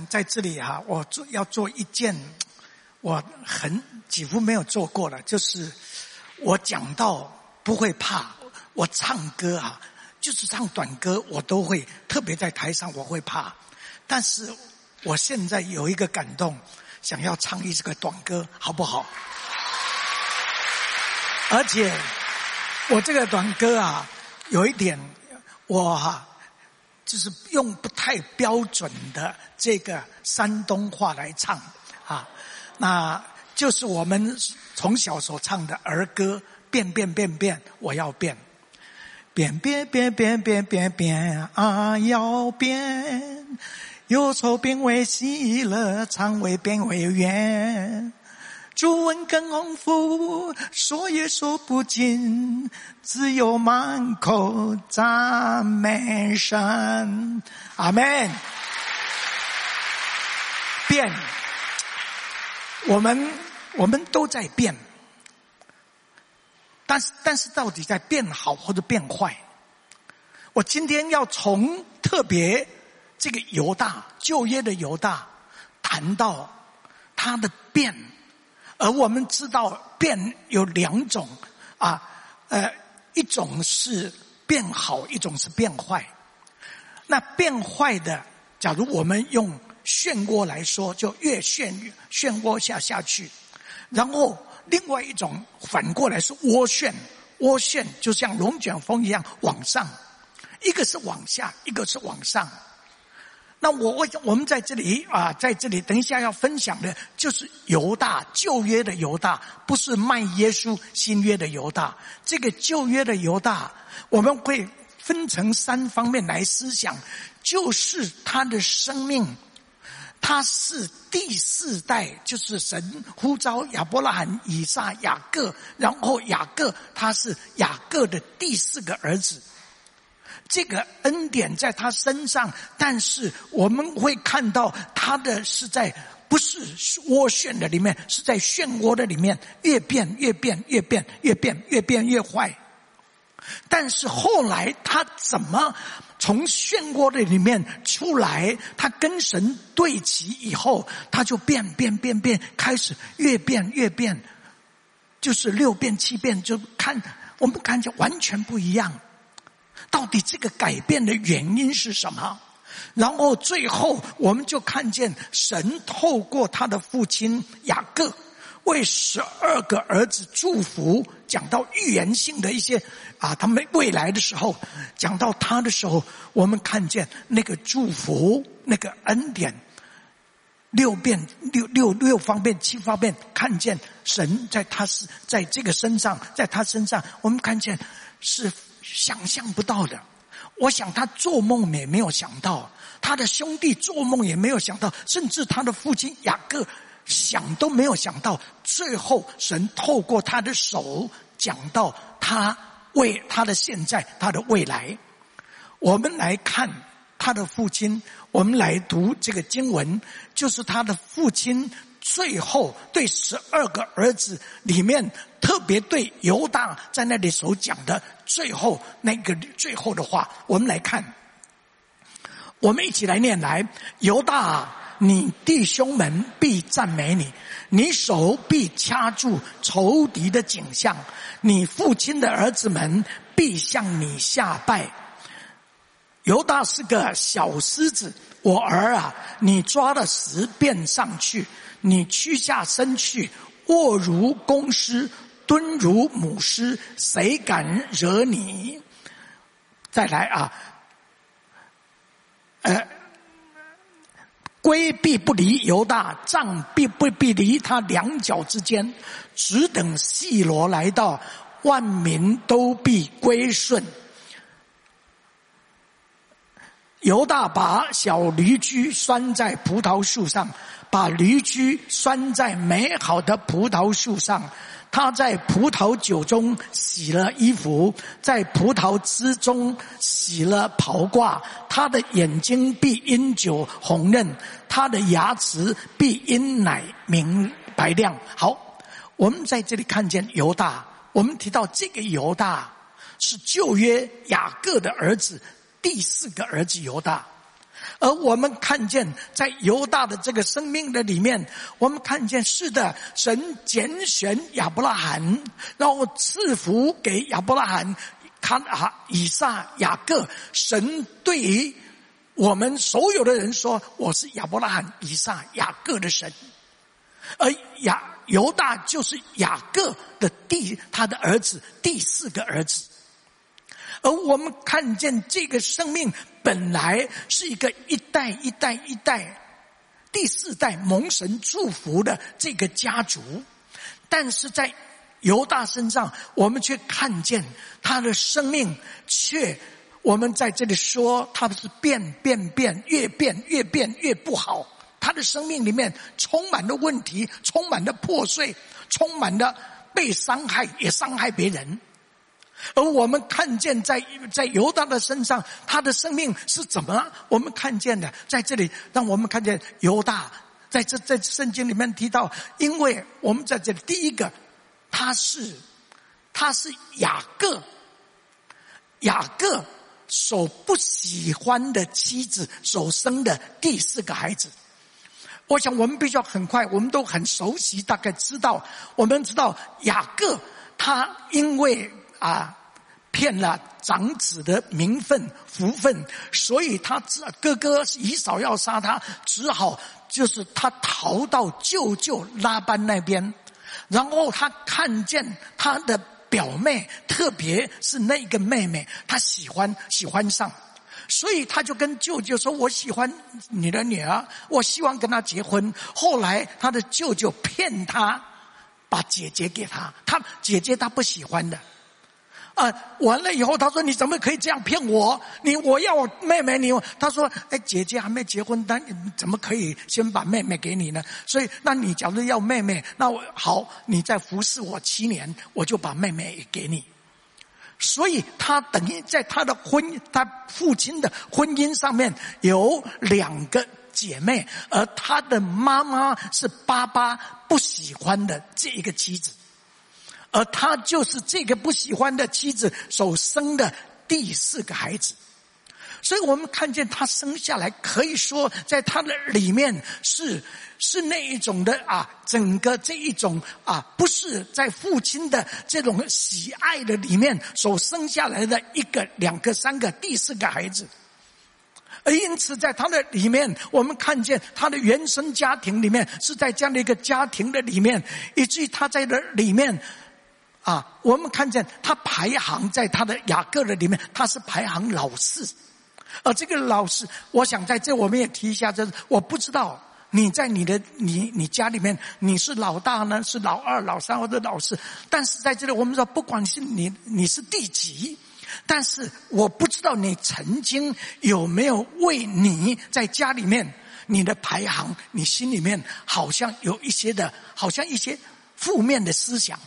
在这里我要做一件我几乎没有做过的，就是我讲到不会怕，我唱歌就是唱短歌我都会，特别在台上我会怕，但是我现在有一个感动，想要唱一个短歌，好不好？而且我这个短歌有一点我就是用不太标准的这个山东话来唱那就是我们从小所唱的儿歌，变变变变，我要变，变变变变变变变要变，忧愁变为喜乐，肠胃变为圆，主恩更丰富，说也说不尽，只有满口赞美神。阿们。变，我们都在变，但是到底在变好或者变坏？我今天要从特别这个犹大，旧约的犹大谈到他的变，而我们知道变有两种一种是变好，一种是变坏。那变坏的，假如我们用漩涡来说，就越漩涡下去，然后另外一种反过来是涡旋就像龙卷风一样往上，一个是往下，一个是往上。那我们在这里等一下要分享的就是犹大，旧约的犹大，不是卖耶稣新约的犹大。这个旧约的犹大，我们会分成3方面来思想，就是他的生命，他是第4代，就是神呼召亚伯拉罕、以撒、雅各，然后雅各他是雅各的第4个儿子。这个恩典在他身上，但是我们会看到他的是在不是涡旋的里面，是在漩涡的里面，越变越变越变越变越变越坏。但是后来他怎么从漩涡的里面出来，他跟神对齐以后，他就变，开始越变越变，就是6变7变，就我们看见完全不一样。到底这个改变的原因是什么？然后最后我们就看见神透过他的父亲雅各为12个儿子祝福，讲到预言性的一些他们未来的时候，讲到他的时候，我们看见那个祝福，那个恩典6方面7方面，看见神在这个身上，在他身上，我们看见是想象不到的。我想他做梦也没有想到，他的兄弟做梦也没有想到，甚至他的父亲雅各想都没有想到，最后神透过他的手讲到他为他的现在，他的未来。我们来看他的父亲，我们来读这个经文，就是他的父亲最后对12个儿子里面，特别对犹大在那里所讲的最后的话，我们来看，我们一起来念来。犹大你弟兄们必赞美你，你手必掐住仇敌的颈项，你父亲的儿子们必向你下拜。犹大是个小狮子，我儿你抓了石便上去，你屈下身去，卧如公狮，蹲如母狮，谁敢惹你？再来龟必不离犹大，杖必不离他2脚之间，只等细罗来到，万民都必归顺。犹大把小驴驹拴在葡萄树上，把驴驹拴在美好的葡萄树上，他在葡萄酒中洗了衣服，在葡萄汁中洗了袍褂，他的眼睛必因酒红润，他的牙齿必因奶明白亮。好，我们在这里看见犹大，我们提到这个犹大是旧约雅各的儿子，第4个儿子犹大。 而我们看见在犹大的这个生命的里面，我们看见是的，神拣选亚伯拉罕，然后赐福给亚伯拉罕、以撒、雅各。神对于我们所有的人说，我是亚伯拉罕、以撒、雅各的神。而犹大就是雅各的他的儿子，第4个儿子。而我们看见这个生命本来是一个一代第4代蒙神祝福的这个家族，但是在犹大身上，我们却看见他的生命我们在这里说他是变，越变越不好。他的生命里面充满了问题，充满了破碎，充满了被伤害，也伤害别人。而我们看见在犹大的身上，他的生命是怎么了？我们看见的在这里，让我们看见犹大在圣经里面提到，因为我们在这里第一个，他是雅各所不喜欢的妻子所生的第4个孩子。我想我们必须要很快，我们都很熟悉，大概知道，我们知道雅各他因为骗了长子的名分福分，所以他哥哥以扫要杀他，只好就是他逃到舅舅拉班那边，然后他看见他的表妹，特别是那个妹妹，他喜欢上，所以他就跟舅舅说，我喜欢你的女儿，我希望跟她结婚。后来他的舅舅骗他把姐姐给他姐姐他不喜欢的完了以后他说，你怎么可以这样骗我？我要我妹妹他说姐姐还没结婚，但怎么可以先把妹妹给你呢？所以那你假如要妹妹，那好，你再服侍我7年，我就把妹妹也给你。所以他等于在他父亲的婚姻上面有2个姐妹，而他的妈妈是爸爸不喜欢的这一个妻子，而他就是这个不喜欢的妻子所生的第4个孩子。所以我们看见他生下来，可以说在他的里面是那一种的整个这一种不是在父亲的这种喜爱的里面所生下来的1个、2个、3个、第4个孩子。而因此在他的里面，我们看见他的原生家庭里面是在这样的一个家庭的里面，以至于他在的里面我们看见他排行在他的雅各的里面，他是排行老4。而这个老4，我想在这我们也提一下，就是我不知道你在你家里面你是老大呢，是老2、老3或者老4，但是在这里我们说，不管是你是第几，但是我不知道你曾经有没有为你在家里面你的排行，你心里面好像有一些负面的思想。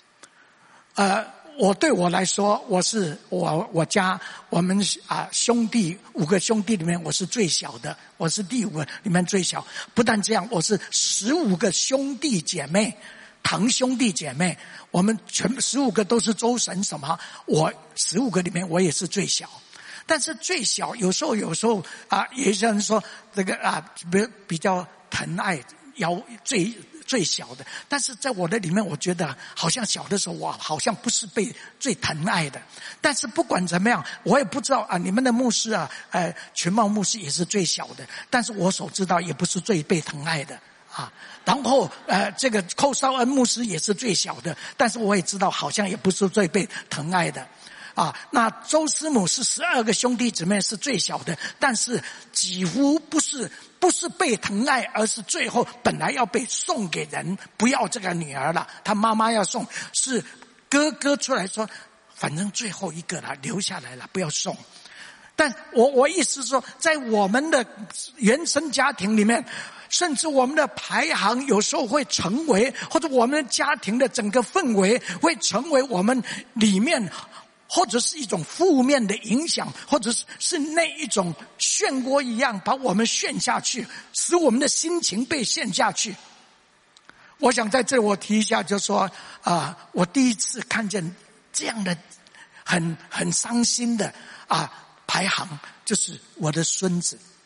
对我来说，我家我们兄弟5个兄弟里面我是最小的，我是第5个里面最小。不但这样，我是15个兄弟姐妹，堂兄弟姐妹，我们全部15个都是周神什么，我15个里面我也是最小。但是最小有时候有些人说这个比较疼爱最小的，但是在我的里面，我觉得好像小的时候我好像不是被最疼爱的。但是不管怎么样，我也不知道你们的牧师群茂牧师也是最小的，但是我所知道也不是最被疼爱的然后这个寇绍恩牧师也是最小的，但是我也知道好像也不是最被疼爱的那周师母是12个兄弟姊妹是最小的，但是几乎不是被疼爱，而是最后本来要被送给人，不要这个女儿了，他妈妈要送，是哥哥出来说反正最后一个了，留下来了，不要送。但我意思是说，在我们的原生家庭里面，甚至我们的排行有时候会成为，或者我们的家庭的整个氛围会成为我们里面，或者是一种负面的影响，或者是那一种漩涡一样把我们陷下去，使我们的心情被陷下去。我想在这里我提一下，就是说我第一次看见这样的很伤心的排行，就是我的孙子。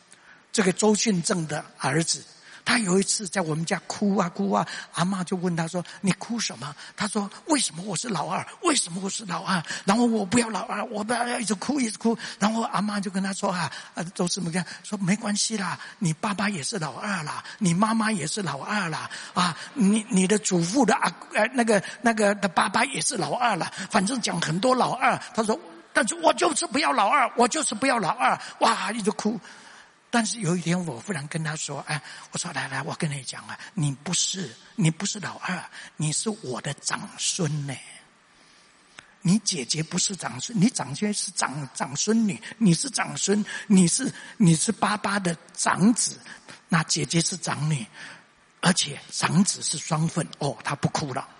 这个周训正的儿子，他有一次在我们家哭啊哭啊，阿嬷就问他说：“你哭什么？”他说：“为什么我是老二？为什么我是老二？然后我不要老二，我不要一直哭一直哭。”然后阿嬷就跟他说：“周师母讲说没关系啦，你爸爸也是老二啦，你妈妈也是老二啦，你的祖父的那个的爸爸也是老二啦，反正讲很多老二。”他说：“但是我就是不要老二，我就是不要老二。”哇，一直哭。但是有一天我忽然跟他说：“我说来，我跟你讲啊，你不是老二，你是我的长孙呢。你姐姐不是长孙，你长孙是长孙女，你是长孙，你是爸爸的长子，那姐姐是长女，而且长子是双份。”他不哭了。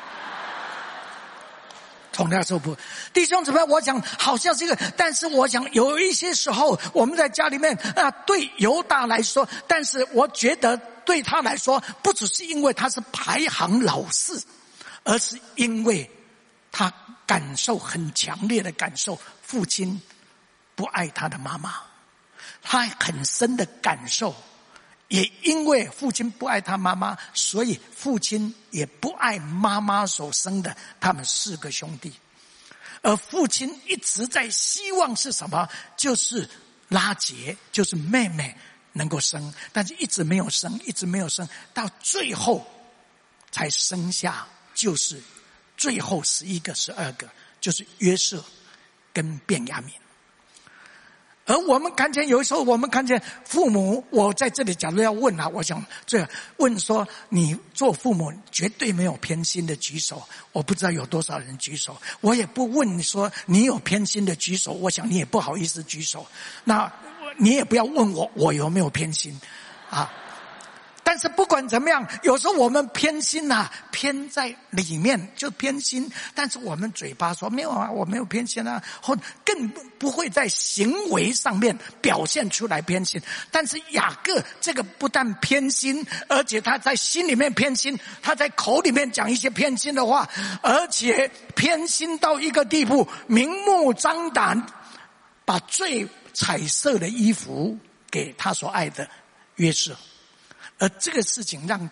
从那时候不，弟兄姊妹，我想好像这个，但是我想有一些时候我们在家里面对犹大来说，但是我觉得对他来说，不只是因为他是排行老四，而是因为他感受很强烈的感受，父亲不爱他的妈妈，他很深的感受。也因为父亲不爱他妈妈，所以父亲也不爱妈妈所生的他们4个兄弟。而父亲一直在希望是什么？就是拉结，就是妹妹能够生，但是一直没有生，到最后才生下，就是最后11个、12个，就是约瑟跟便雅悯。而我们看见有时候我们看见父母，我在这里假如要问我想这问说，你做父母绝对没有偏心的举手，我不知道有多少人举手。我也不问你说你有偏心的举手，我想你也不好意思举手。那你也不要问我有没有偏心但是不管怎么样，有时候我们偏心偏在里面就偏心，但是我们嘴巴说没有我没有偏心或更不会在行为上面表现出来偏心。但是雅各这个不但偏心，而且他在心里面偏心，他在口里面讲一些偏心的话，而且偏心到一个地步，明目张胆把最彩色的衣服给他所爱的约瑟。而这个事情让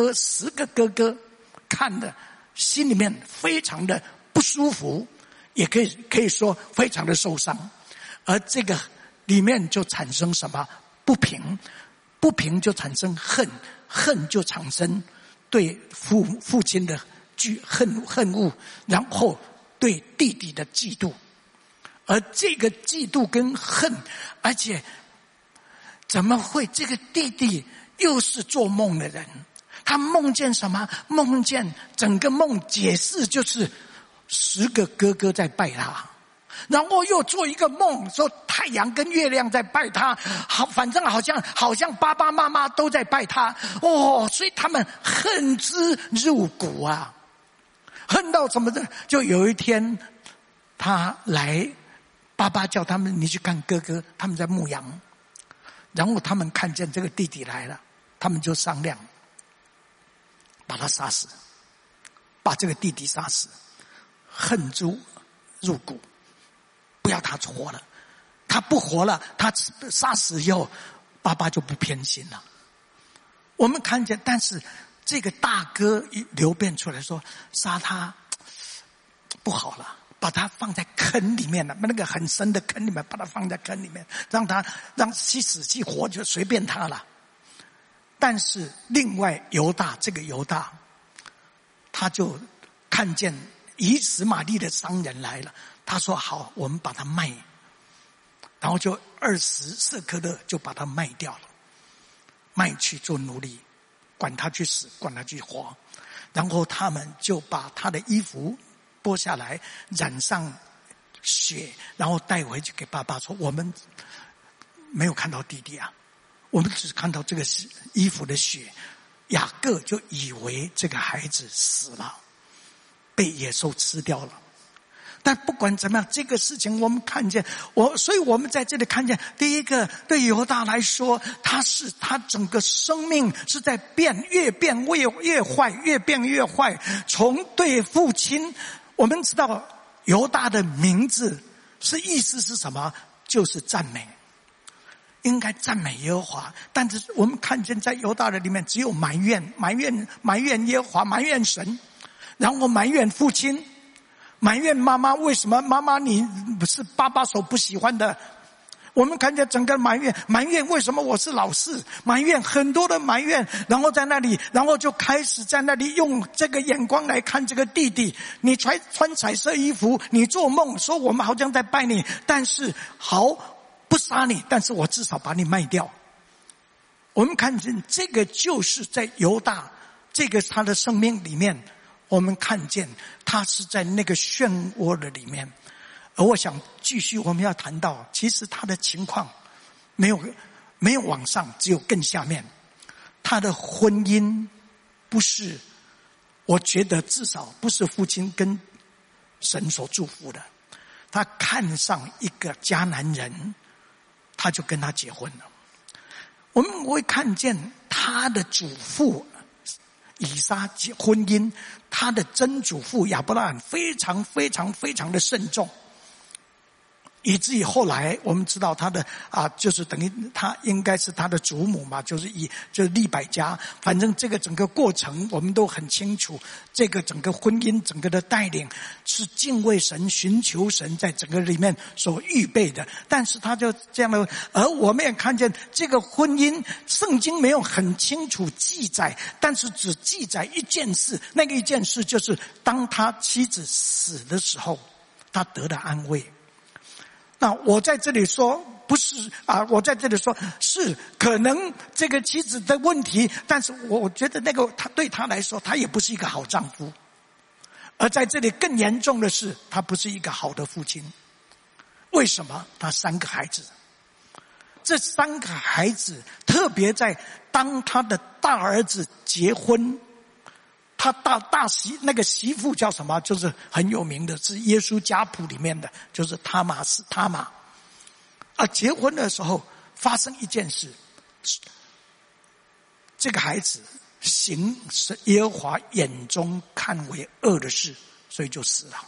10个哥哥看的心里面非常的不舒服，也可以说非常的受伤。而这个里面就产生什么？不平就产生恨就产生对父亲的恨恶，然后对弟弟的嫉妒。而这个嫉妒跟恨，而且怎么会这个弟弟又是做梦的人？他梦见什么？梦见整个梦解释就是10个哥哥在拜他，然后又做一个梦说太阳跟月亮在拜他，反正好像爸爸妈妈都在拜他。所以他们恨之入骨恨到什么的？就有一天他来，爸爸叫他们你去看哥哥，他们在牧羊，然后他们看见这个弟弟来了，他们就商量把他杀死，把这个弟弟杀死，恨之入骨，不要他活了。他不活了，他杀死以后，爸爸就不偏心了。我们看见，但是这个大哥流辩出来说，杀他不好了，把他放在坑里面了，那个很深的坑里面，把他放在坑里面，让其死其活就随便他了。但是另外这个犹大，他就看见以实玛利的商人来了，他说好，我们把他卖，然后就20舍客勒就把他卖掉了，卖去做奴隶，管他去死，管他去活。然后他们就把他的衣服剥下来，染上血，然后带回去给爸爸说，我们没有看到弟弟我们只看到这个衣服的血。雅各就以为这个孩子死了，被野兽吃掉了。但不管怎么样，这个事情我们看见，所以我们在这里看见，第一个对犹大来说，他整个生命是在越变越坏，越变越坏。从对父亲，我们知道犹大的名字意思是什么？就是赞美。 应该赞美耶和华，但是我们看见在犹大的里面只有埋怨耶和华，埋怨神，然后埋怨父亲，埋怨妈妈，为什么妈妈你不是爸爸所不喜欢的？我们看见整个埋怨为什么我是老四，埋怨很多的埋怨，然后在那里，然后就开始在那里用这个眼光来看这个弟弟，你穿彩色衣服，你做梦说我们好像在拜你，但是好不杀你，但是我至少把你卖掉。我们看见这个就是在犹大这个他的生命里面，我们看见他是在那个漩涡的里面。而我想继续我们要谈到，其实他的情况没有往上，只有更下面。他的婚姻不是，我觉得至少不是父亲跟神所祝福的。他看上一个迦南人，他就跟他结婚了。我们会看见他的祖父以撒婚姻，他的曾祖父亚伯拉罕非常非常非常的慎重，以至于后来我们知道他的就是等于他应该是他的祖母嘛，就是利百加。反正这个整个过程我们都很清楚，这个整个婚姻整个的带领是敬畏神、寻求神在整个里面所预备的。但是他就这样的，而我们也看见这个婚姻圣经没有很清楚记载，但是只记载一件事，那个一件事就是当他妻子死的时候，他得了安慰。那我在这里说不是我在这里说是可能这个妻子的问题，但是我觉得那个他对他来说，他也不是一个好丈夫。而在这里更严重的是，他不是一个好的父亲。为什么？他3个孩子，这3个孩子特别在当他的大儿子结婚，他那个媳妇叫什么？就是很有名的，是耶稣家谱里面的，就是他玛。结婚的时候发生一件事，这个孩子行耶和华眼中看为恶的事，所以就死了。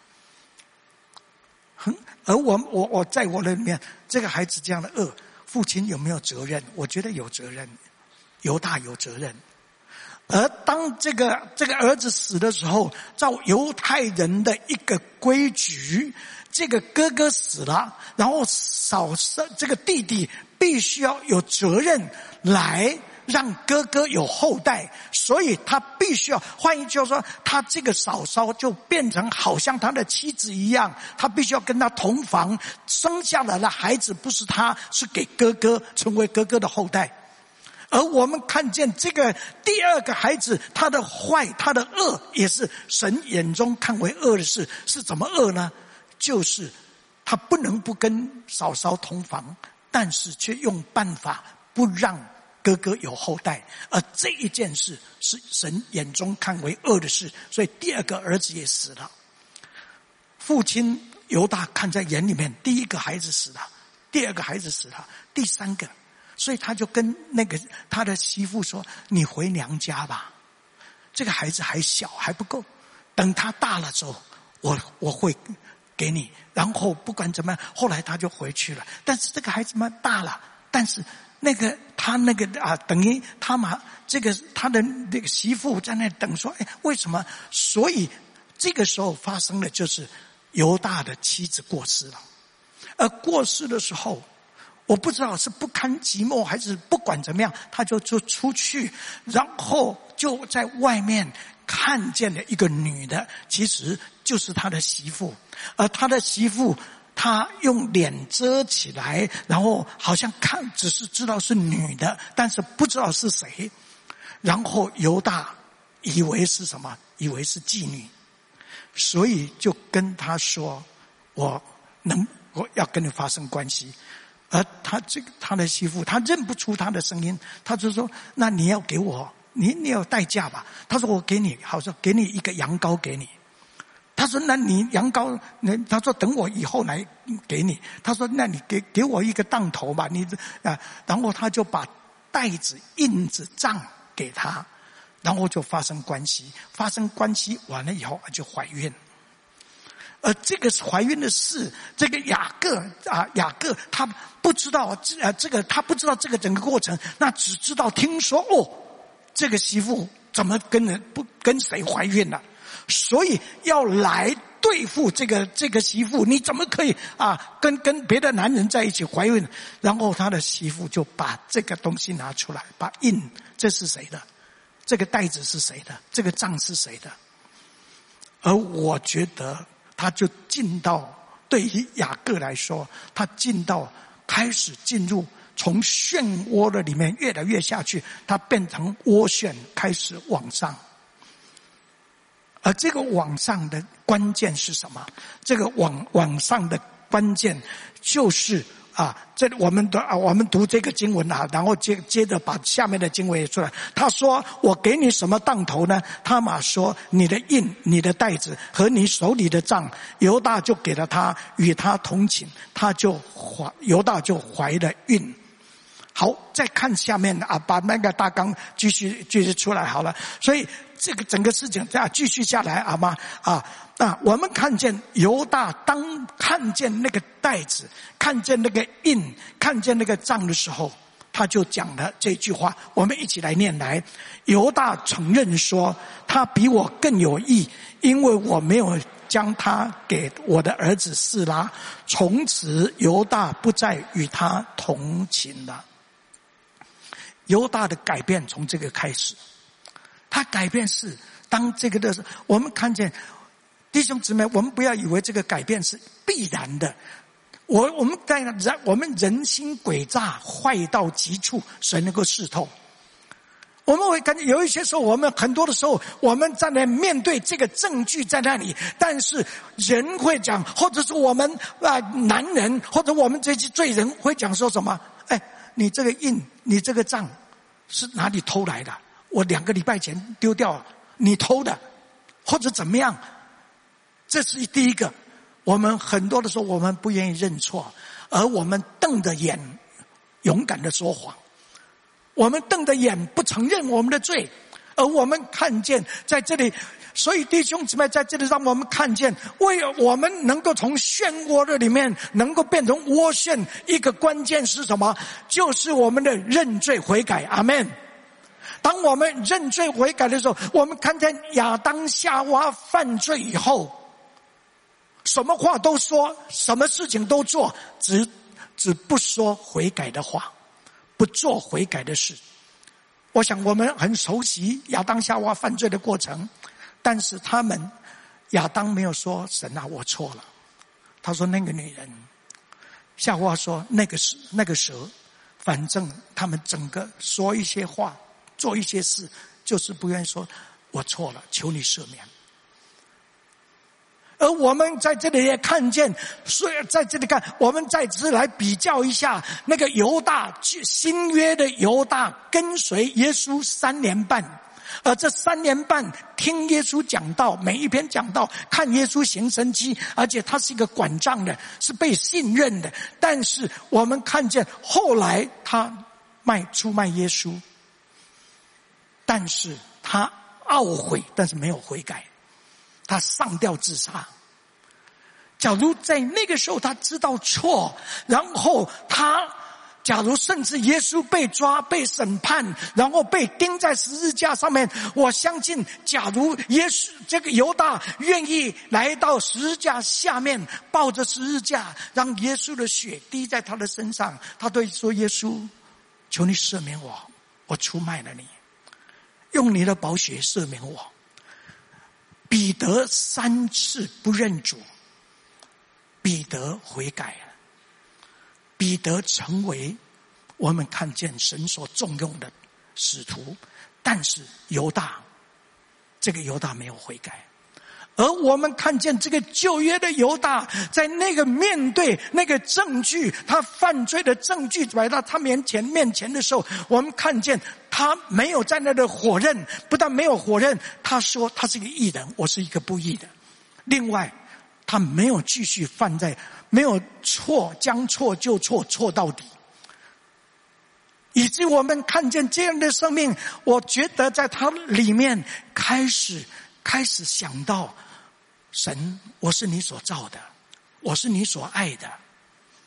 而我在我的里面，这个孩子这样的恶，父亲有没有责任？我觉得有责任，犹大有责任。而当这个儿子死的时候，照犹太人的一个规矩，这个哥哥死了，然后这个弟弟必须要有责任来让哥哥有后代，所以他必须要，换一句话说，他这个嫂嫂就变成好像他的妻子一样，他必须要跟他同房，生下来的孩子不是他，是给哥哥，成为哥哥的后代。而我们看见这个第2个孩子，他的坏，他的恶，也是神眼中看为恶的事。是怎么恶呢？就是他不能不跟嫂嫂同房，但是却用办法不让哥哥有后代。而这一件事是神眼中看为恶的事，所以第2个儿子也死了。父亲犹大看在眼里面，第1个孩子死了，第2个孩子死了，第3个。所以他就跟那个他的媳妇说，你回娘家吧，这个孩子还小还不够，等他大了之后我会给你。然后不管怎么样，后来他就回去了。但是这个孩子嘛大了，但是他等于他的那个媳妇在那等说，为什么？所以这个时候发生的就是犹大的妻子过世了。而过世的时候，我不知道是不堪寂寞还是不管怎么样，他就出去，然后就在外面看见了一个女的，其实就是他的媳妇。而他的媳妇他用脸遮起来，然后好像只是知道是女的，但是不知道是谁。然后犹大以为是什么？以为是妓女，所以就跟他说，我要跟你发生关系。而他的媳妇，他认不出他的声音，他就说，那你要给我，你有代价吧？他说我给你，好说给你一个羊羔给你。他说那你羊羔，他说等我以后来给你。他说那你给我一个当头吧，然后他就把带子、印子、杖给他，然后就发生关系完了以后就怀孕。而这个怀孕的事，这个雅各他不知道他不知道这个整个过程，那只知道听说这个媳妇怎么跟谁怀孕了，所以要来对付这个媳妇，你怎么可以跟别的男人在一起怀孕？然后他的媳妇就把这个东西拿出来，把印，这是谁的？这个袋子是谁的？这个账是谁的？而我觉得他就进到，对于雅各来说，他开始进入从漩涡的里面越来越下去，他变成涡旋开始往上。而这个往上的关键是什么？这个往上的关键就是这我们读这个经文然后接着把下面的经文也出来。他说：“我给你什么当头呢？”他玛说：“你的印、你的袋子和你手里的杖。”犹大就给了他，与他同寝，犹大就怀了孕。好，再看下面把那个大纲继续出来好了。所以这个整个事情再继续下来我们看见犹大当看见那个袋子，看见那个印，看见那个杖的时候，他就讲了这句话，我们一起来念来。犹大承认说，他比我更有义，因为我没有将他给我的儿子示拉。从此犹大不再与他同寝了。犹大的改变从这个开始，他改变是当这个的时候，我们看见弟兄姊妹，我们不要以为这个改变是必然的。我们人心诡诈，坏到极处，谁能够视透？我们会感觉有一些时候，我们很多的时候，我们在那面对这个证据在那里，但是人会讲，或者是我们男人，或者我们这些罪人会讲说什么？你这个印，你这个账是哪里偷来的？我2个礼拜前丢掉了，你偷的，或者怎么样？这是第一个。我们很多的时候，我们不愿意认错，而我们瞪着眼勇敢的说谎，我们瞪着眼不承认我们的罪，而我们看见在这里。所以弟兄姊妹，在这里让我们看见，为了我们能够从漩涡的里面能够变成涡旋，一个关键是什么？就是我们的认罪悔改。阿们。当我们认罪悔改的时候，我们看见亚当夏娃犯罪以后，什么话都说，什么事情都做，只不说悔改的话，不做悔改的事。我想我们很熟悉亚当夏娃犯罪的过程，但是亚当没有说神啊，我错了。他说那个女人，夏娃说那个蛇，反正他们整个说一些话，做一些事，就是不愿意说我错了，求你赦免。而我们在这里也看见，所以在这里看，我们再次来比较一下那个犹大，新约的犹大跟随耶稣3年半。而这3年半听耶稣讲道，每一篇讲道，看耶稣行神迹，而且他是一个管账的，是被信任的。但是我们看见后来他出卖耶稣，但是他懊悔，但是没有悔改，他上吊自杀。假如在那个时候他知道错，然后假如甚至耶稣被抓被审判，然后被钉在十字架上面，我相信假如耶稣这个犹大愿意来到十字架下面，抱着十字架，让耶稣的血滴在他的身上，他对说耶稣，求你赦免我出卖了你，用你的宝血赦免我。彼得3次不认主，彼得悔改了，彼得成为我们看见神所重用的使徒。但是这个犹大没有悔改。而我们看见这个旧约的犹大，在那个面对那个证据，他犯罪的证据摆到他面前的时候，我们看见他没有在那里火刃，不但没有火刃，他说他是一个义人，我是一个不义的。另外他没有继续没有将错就错到底，以致我们看见这样的生命，我觉得在他里面开始想到神，我是你所造的，我是你所爱的。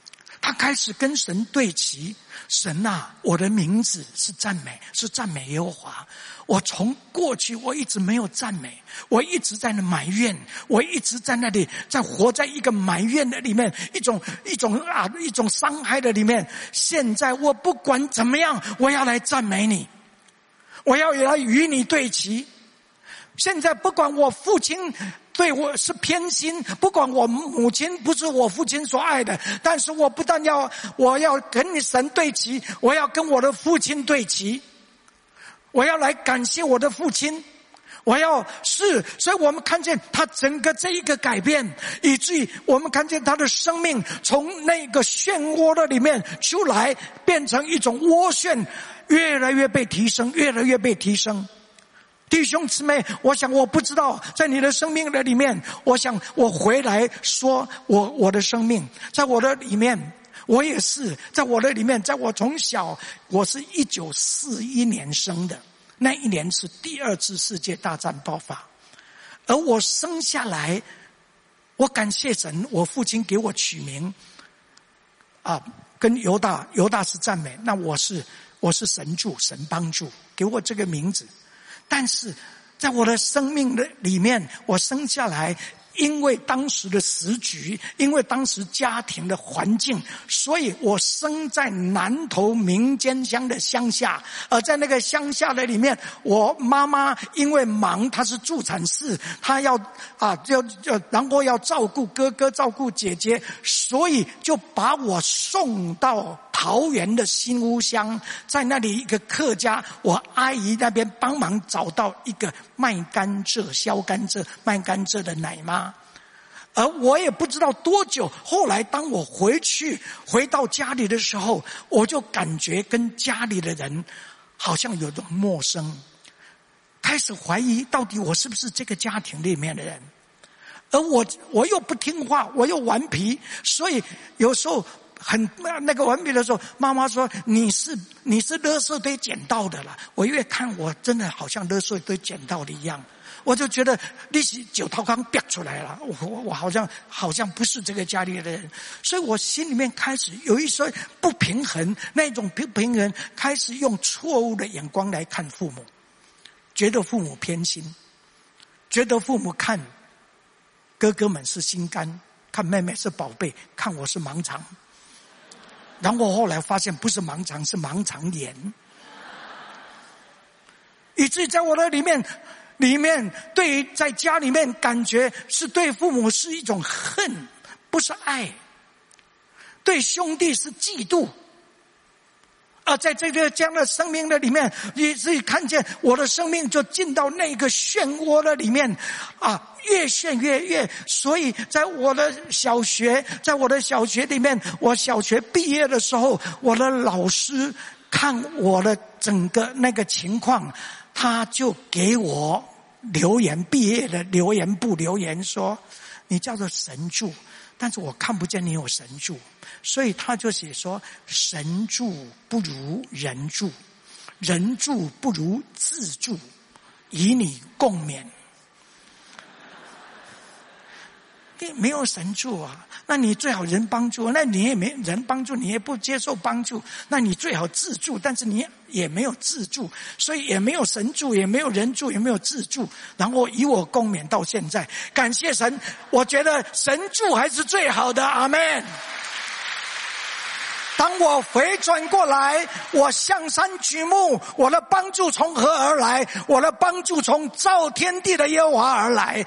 他开始跟神对齐。神啊，我的名字是赞美，是赞美耶和华。我从过去我一直没有赞美，我一直在那埋怨，我一直在那里在活在一个埋怨的里面，一种伤害的里面。现在我不管怎么样，我要来赞美你，我要来与你对齐。现在不管我父亲对我是偏心，不管我母亲不是我父亲所爱的，但是我不但我要跟你神对齐，我要跟我的父亲对齐，我要来感谢我的父亲，所以我们看见他整个这一个改变，以至于我们看见他的生命从那个漩涡的里面出来，变成一种涡旋，越来越被提升，越来越被提升。弟兄姊妹，我想我不知道在你的生命的里面，我想我回来说我的生命在我的里面，我也是在我的里面，在我从小，我是1941年生的，那一年是第二次世界大战爆发，而我生下来，我感谢神，我父亲给我取名跟犹大是赞美，那我是神助，神帮助给我这个名字。但是在我的生命的里面，我生下来，因为当时的时局，因为当时家庭的环境，所以我生在南投民间乡的乡下。而在那个乡下的里面，我妈妈因为忙，她是助产士，她然后要照顾哥哥，照顾姐姐，所以就把我送到桃园的新屋乡，在那里一个客家，我阿姨那边帮忙找到一个卖甘蔗、削甘蔗、卖甘蔗的奶妈。而我也不知道多久，后来当我回到家里的时候，我就感觉跟家里的人好像有种陌生，开始怀疑到底我是不是这个家庭里面的人。而我又不听话，我又顽皮，所以有时候很那个顽皮的时候，妈妈说你是垃圾堆捡到的了。我越看我真的好像垃圾堆捡到的一样，我就觉得你是九头刚憋出来了，我好像不是这个家里的人，所以我心里面开始有一些不平衡，那种不平衡开始用错误的眼光来看父母，觉得父母偏心，觉得父母看哥哥们是心肝，看妹妹是宝贝，看我是盲肠。然后后来发现不是盲肠，是盲肠炎，以至于在我的里面对于在家里面感觉是对父母是一种恨，不是爱，对兄弟是嫉妒。而在这样的生命的里面，以至于看见我的生命就进到那个漩涡的里面越陷越。所以在我的小学里面，我小学毕业的时候，我的老师看我的整个那个情况，他就给我留言，毕业的留言簿留言说你叫做神助，但是我看不见你有神助，所以他就写说神助不如人助，人助不如自助，以你共勉。你没有神助啊，那你最好人帮助，那你也没人帮助，你也不接受帮助，那你最好自助，但是你也没有自助，所以也没有神助，也没有人助，也没有自助，然后以我共勉到现在。感谢神，我觉得神助还是最好的，阿们。当我回转过来，我向山举目，我的帮助从何而来？我的帮助从造天地的耶和华而来。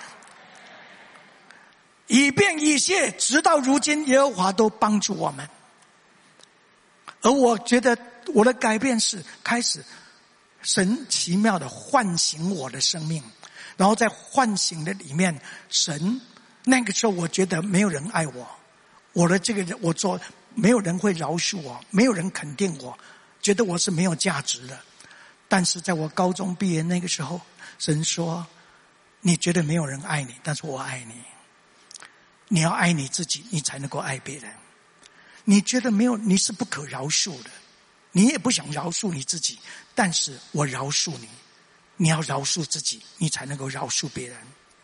以便以谢，直到如今耶和华都帮助我们。而我觉得我的改变是开始神奇妙的唤醒我的生命，然后在唤醒的里面，神那个时候我觉得没有人爱我的这个人，我做没有人会饶恕我，没有人肯定我，觉得我是没有价值的。但是在我高中毕业那个时候，神说你觉得没有人爱你，但是我爱你，你要爱你自己，你才能够爱别人。你觉得没有，你是不可饶恕的，你也不想饶恕你自己，但是我饶恕你，你要饶恕自己，你才能够饶恕别人。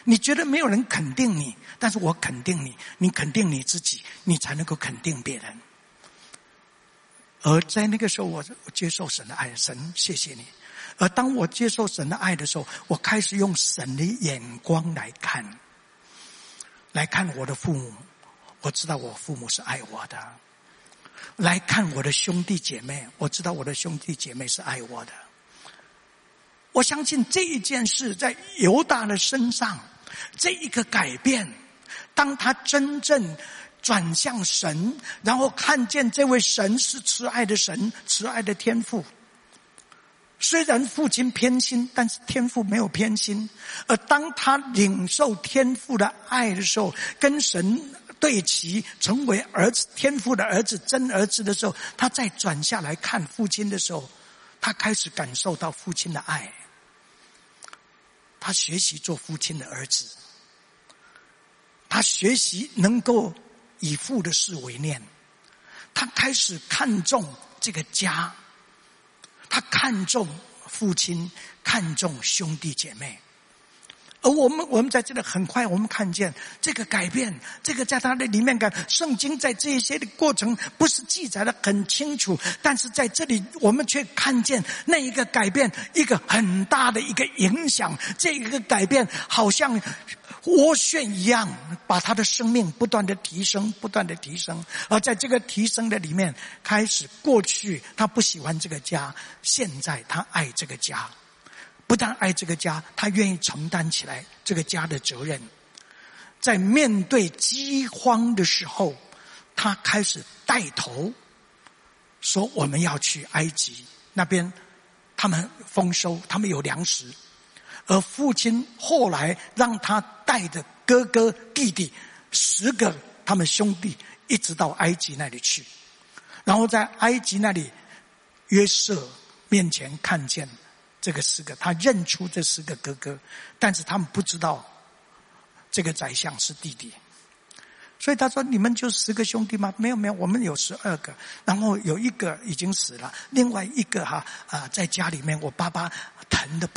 你觉得没有人肯定你，但是我肯定你，你肯定你自己，你才能够肯定别人。而在那个时候，我接受神的爱，神谢谢你。而当我接受神的爱的时候，我开始用神的眼光来看我的父母，我知道我父母是爱我的；来看我的兄弟姐妹，我知道我的兄弟姐妹是爱我的。我相信这一件事在犹大的身上，这一个改变，当他真正转向神，然后看见这位神是慈爱的神，慈爱的天父。虽然父亲偏心，但是天父没有偏心。而当他领受天父的爱的时候，跟神对齐，成为儿子，天父的儿子，真儿子的时候，他再转下来看父亲的时候，他开始感受到父亲的爱。他学习做父亲的儿子，他学习能够以父的事为念，他开始看重这个家，他看重父亲，看重兄弟姐妹。而我们在这里很快我们看见这个改变，这个在他的里面圣经在这些的过程不是记载的很清楚，但是在这里我们却看见那一个改变，一个很大的一个影响。这个改变好像涡旋一样，把他的生命不断的提升，不断的提升。而在这个提升的里面，开始过去他不喜欢这个家，现在他爱这个家。不但爱这个家，他愿意承担起来这个家的责任。在面对饥荒的时候，他开始带头说我们要去埃及那边，他们丰收，他们有粮食。而父亲后来让他带着哥哥弟弟10个他们兄弟一直到埃及那里去，然后在埃及那里约瑟面前看见这个10个，他认出这10个哥哥，但是他们不知道这个宰相是弟弟。所以他说你们就10个兄弟吗？没有，我们有12个，然后有1个已经死了，另外1个在家里面我爸爸疼的不